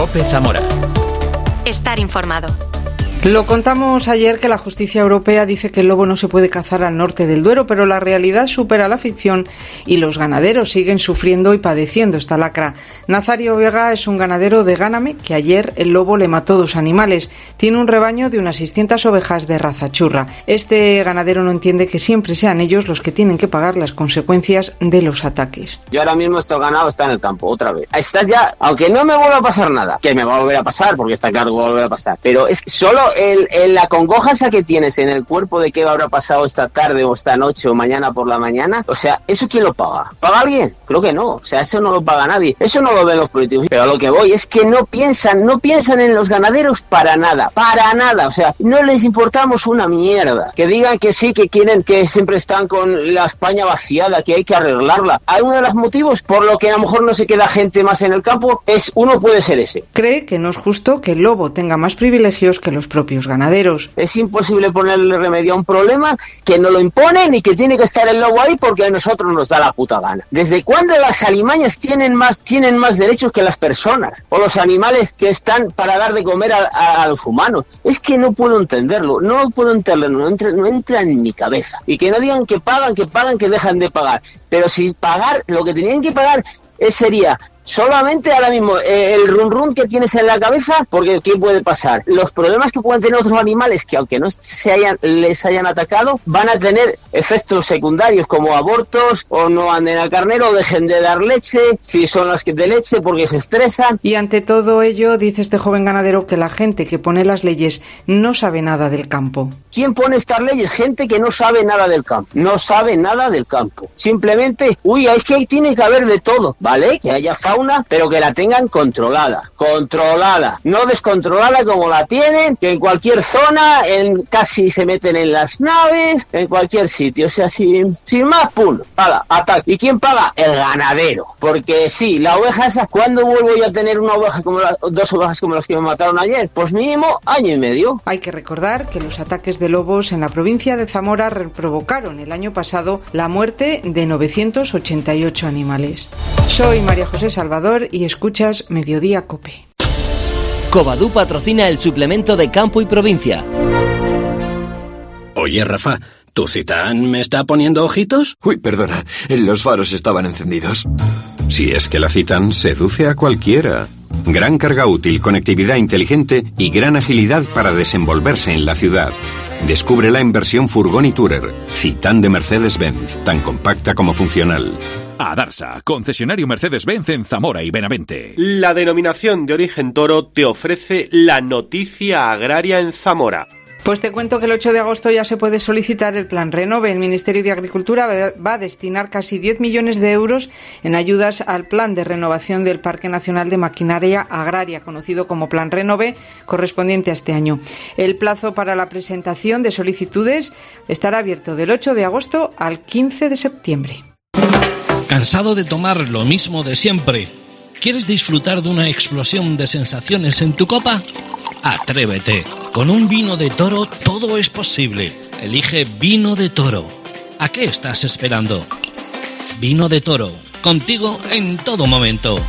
COPE Zamora. Estar informado. Lo contamos ayer que la justicia europea dice que el lobo no se puede cazar al norte del Duero, pero la realidad supera la ficción y los ganaderos siguen sufriendo y padeciendo esta lacra. Nazario Vega es un ganadero de Gáname que ayer el lobo le mató 2 animales. Tiene un rebaño de unas 600 ovejas de raza churra. Este ganadero no entiende que siempre sean ellos los que tienen que pagar las consecuencias de los ataques. Yo ahora mismo estoy ganado, está en el campo, otra vez. Estás ya, aunque no me vuelva a pasar nada, que me va a volver a pasar, porque está claro que va a volver a pasar, pero es solo la congoja esa que tienes en el cuerpo de qué habrá pasado esta tarde o esta noche o mañana por la mañana, o sea, ¿eso quién lo paga? ¿Paga alguien? Creo que no, o sea, eso no lo paga nadie, eso no lo ven los políticos, pero a lo que voy es que no piensan en los ganaderos para nada, o sea, no les importamos una mierda, que digan que sí, que quieren, que siempre están con la España vaciada, que hay que arreglarla. Hay uno de los motivos por lo que a lo mejor no se queda gente más en el campo, uno puede ser ese. Cree que no es justo que el lobo tenga más privilegios que los propios ganaderos. Es imposible ponerle remedio a un problema que no lo imponen y que tiene que estar el lobo ahí porque a nosotros nos da la puta gana. ¿Desde cuándo las alimañas tienen más derechos que las personas? O los animales que están para dar de comer a los humanos. Es que no puedo entenderlo, no entra en mi cabeza. Y que no digan que pagan, que dejan de pagar. Pero si pagar, lo que tenían que pagar sería solamente ahora mismo el run que tienes en la cabeza, porque ¿qué puede pasar? Los problemas que puedan tener otros animales que aunque no les hayan atacado, van a tener efectos secundarios como abortos, o no anden al carnero, o dejen de dar leche, si son las que de leche porque se estresan. Y ante todo ello, dice este joven ganadero que la gente que pone las leyes no sabe nada del campo. ¿Quién pone estas leyes? Gente que no sabe nada del campo. No sabe nada del campo. Simplemente, es que ahí tiene que haber de todo, ¿vale? Que haya fauna, pero que la tengan controlada, no descontrolada como la tienen, que en cualquier zona, casi se meten en las naves, en cualquier sitio, o sea, sin más, pum, paga, ataque. ¿Y quién paga? El ganadero, porque sí, la oveja esa, ¿cuándo vuelvo yo a tener una oveja dos ovejas como las que me mataron ayer? Pues mínimo 1 año y medio. Hay que recordar que los ataques de lobos en la provincia de Zamora provocaron el año pasado la muerte de 988 animales. Soy María José Salvador y escuchas Mediodía COPE. Covadú patrocina el suplemento de Campo y Provincia. Oye, Rafa, ¿tu Citán me está poniendo ojitos? Uy, perdona, los faros estaban encendidos. Si es que la Citán seduce a cualquiera. Gran carga útil, conectividad inteligente y gran agilidad para desenvolverse en la ciudad. Descúbrela en versión furgón y tourer. Citán de Mercedes-Benz, tan compacta como funcional. Adarsa, concesionario Mercedes-Benz en Zamora y Benavente. La denominación de origen toro te ofrece la noticia agraria en Zamora. Pues te cuento que el 8 de agosto ya se puede solicitar el Plan Renove. El Ministerio de Agricultura va a destinar casi 10 millones de euros en ayudas al Plan de Renovación del Parque Nacional de Maquinaria Agraria, conocido como Plan Renove, correspondiente a este año. El plazo para la presentación de solicitudes estará abierto del 8 de agosto al 15 de septiembre. ¿Cansado de tomar lo mismo de siempre? ¿Quieres disfrutar de una explosión de sensaciones en tu copa? Atrévete. Con un vino de toro todo es posible. Elige Vino de Toro. ¿A qué estás esperando? Vino de Toro. Contigo en todo momento.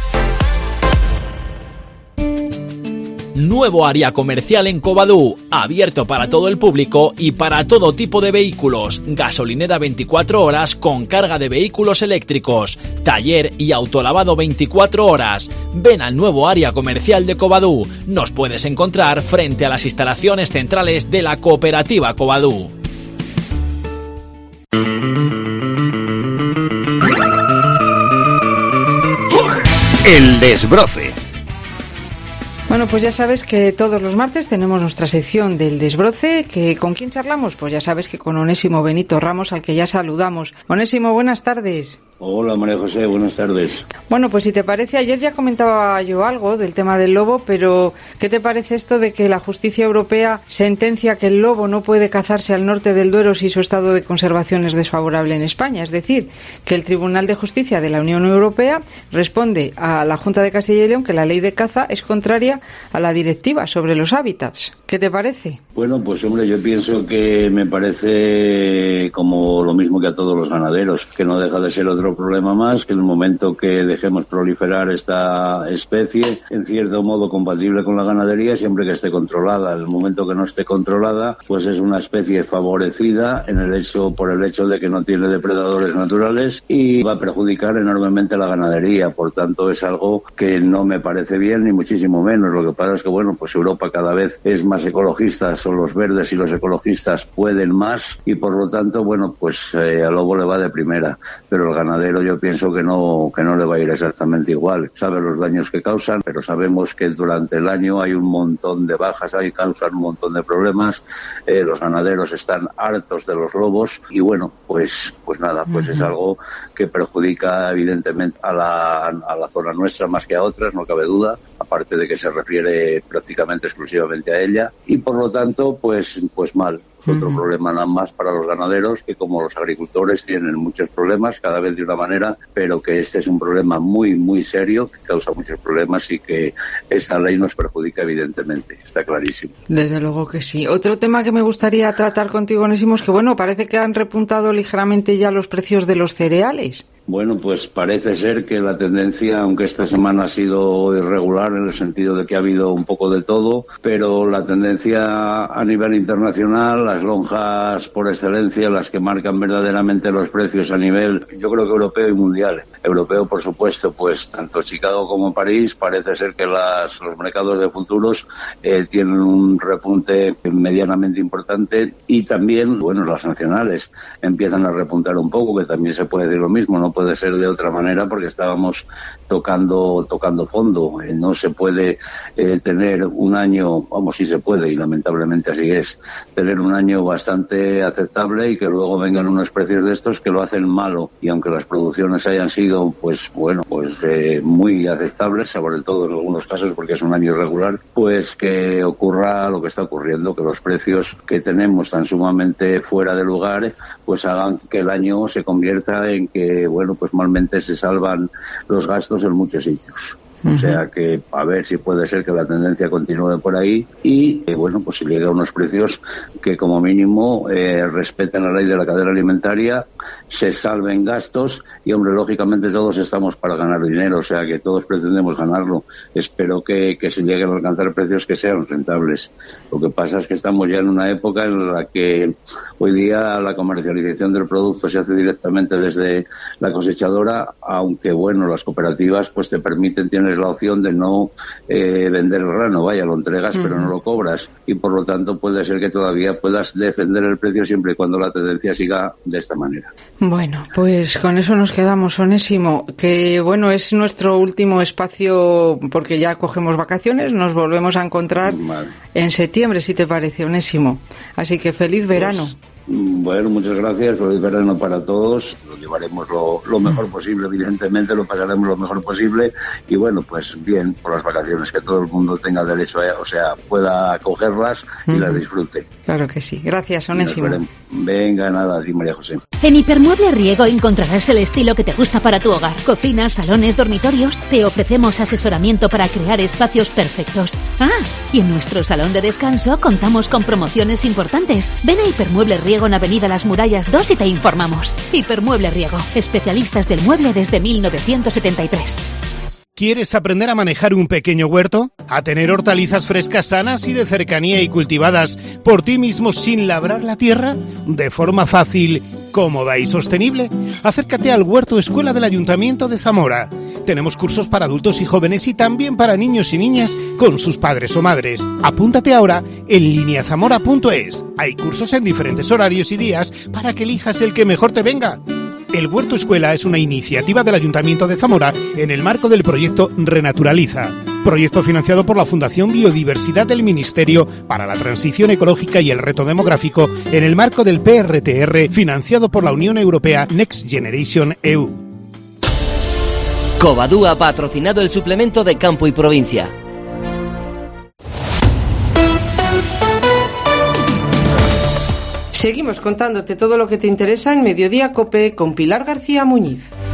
Nuevo área comercial en Covadú, abierto para todo el público y para todo tipo de vehículos. Gasolinera 24 horas con carga de vehículos eléctricos. Taller y autolavado 24 horas. Ven al nuevo área comercial de Covadú. Nos puedes encontrar frente a las instalaciones centrales de la cooperativa Covadú. El desbroce. Bueno, pues ya sabes que todos los martes tenemos nuestra sección del desbroce, que ¿con quién charlamos? Pues ya sabes que con Onésimo Benito Ramos, al que ya saludamos. Onésimo, buenas tardes. Hola María José, buenas tardes. Bueno, pues si te parece, ayer ya comentaba yo algo del tema del lobo, pero ¿qué te parece esto de que la justicia europea sentencia que el lobo no puede cazarse al norte del Duero si su estado de conservación es desfavorable en España? Es decir, que el Tribunal de Justicia de la Unión Europea responde a la Junta de Castilla y León que la ley de caza es contraria a la directiva sobre los hábitats. ¿Qué te parece? Bueno, pues hombre, yo pienso que me parece como lo mismo que a todos los ganaderos, que no deja de ser otro otro problema más, que en el momento que dejemos proliferar esta especie, en cierto modo compatible con la ganadería, siempre que esté controlada. En el momento que no esté controlada, pues es una especie favorecida por el hecho de que no tiene depredadores naturales y va a perjudicar enormemente a la ganadería. Por tanto, es algo que no me parece bien, ni muchísimo menos. Lo que pasa es que, bueno, pues Europa cada vez es más ecologista, son los verdes y los ecologistas pueden más y por lo tanto, bueno, pues al lobo le va de primera, pero el ganadero yo pienso que no le va a ir exactamente igual. Sabe los daños que causan, pero sabemos que durante el año hay un montón de bajas, causan un montón de problemas, los ganaderos están hartos de los lobos y bueno, pues nada, pues es algo que perjudica evidentemente a la zona nuestra más que a otras, no cabe duda, aparte de que se refiere prácticamente exclusivamente a ella y por lo tanto pues mal. Es otro problema nada más para los ganaderos, que como los agricultores tienen muchos problemas, cada vez de una manera, pero que este es un problema muy, muy serio, que causa muchos problemas y que esta ley nos perjudica evidentemente, está clarísimo. Desde luego que sí. Otro tema que me gustaría tratar contigo, Onésimo, es que bueno, parece que han repuntado ligeramente ya los precios de los cereales. Bueno, pues parece ser que la tendencia, aunque esta semana ha sido irregular en el sentido de que ha habido un poco de todo, pero la tendencia a nivel internacional, las lonjas por excelencia, las que marcan verdaderamente los precios a nivel, yo creo que europeo y mundial. Europeo, por supuesto, pues tanto Chicago como París, parece ser que los mercados de futuros tienen un repunte medianamente importante y también, bueno, las nacionales empiezan a repuntar un poco, que también se puede decir lo mismo, no puede ser de otra manera porque estábamos tocando fondo. No se puede tener un año, vamos, sí se puede y lamentablemente así es, tener un año bastante aceptable y que luego vengan unos precios de estos que lo hacen malo y aunque las producciones hayan sido muy aceptables, sobre todo en algunos casos porque es un año irregular, pues que ocurra lo que está ocurriendo, que los precios que tenemos tan sumamente fuera de lugar pues hagan que el año se convierta en que pues malmente se salvan los gastos en muchos sitios. O sea que a ver si puede ser que la tendencia continúe por ahí y pues si llega a unos precios que como mínimo respeten la ley de la cadena alimentaria, se salven gastos y hombre, lógicamente todos estamos para ganar dinero, o sea que todos pretendemos ganarlo. Espero que se lleguen a alcanzar precios que sean rentables. Lo que pasa es que estamos ya en una época en la que hoy día la comercialización del producto se hace directamente desde la cosechadora, aunque las cooperativas pues te permiten, tienes la opción de no vender el grano, lo entregas pero no lo cobras y por lo tanto puede ser que todavía puedas defender el precio siempre y cuando la tendencia siga de esta manera. Bueno, pues con eso nos quedamos, Onésimo, que es nuestro último espacio porque ya cogemos vacaciones, nos volvemos a encontrar en septiembre, si te parece, Onésimo. Así que feliz verano. Muchas gracias, feliz verano para todos, lo llevaremos lo mejor posible, evidentemente lo pasaremos lo mejor posible y pues bien, por las vacaciones, que todo el mundo tenga derecho a, pueda cogerlas y las disfrute. Claro que sí, gracias, Onésimo. Venga, nada, a ti, María José. En Hipermueble Riego encontrarás el estilo que te gusta para tu hogar. Cocinas, salones, dormitorios. Te ofrecemos asesoramiento para crear espacios perfectos. Y en nuestro salón de descanso contamos con promociones importantes. Ven a Hipermueble Riego en Avenida Las Murallas 2 y te informamos. Hipermueble Riego, especialistas del mueble desde 1973. ¿Quieres aprender a manejar un pequeño huerto? ¿A tener hortalizas frescas, sanas y de cercanía y cultivadas por ti mismo sin labrar la tierra? De forma fácil, cómoda y sostenible. Acércate al Huerto Escuela del Ayuntamiento de Zamora. Tenemos cursos para adultos y jóvenes y también para niños y niñas con sus padres o madres. Apúntate ahora en lineazamora.es. Hay cursos en diferentes horarios y días para que elijas el que mejor te venga. El Huerto Escuela es una iniciativa del Ayuntamiento de Zamora en el marco del proyecto Renaturaliza. Proyecto financiado por la Fundación Biodiversidad del Ministerio para la Transición Ecológica y el Reto Demográfico en el marco del PRTR financiado por la Unión Europea Next Generation EU. Covadú ha patrocinado el suplemento de Campo y Provincia. Seguimos contándote todo lo que te interesa en Mediodía COPE con Pilar García Muñiz.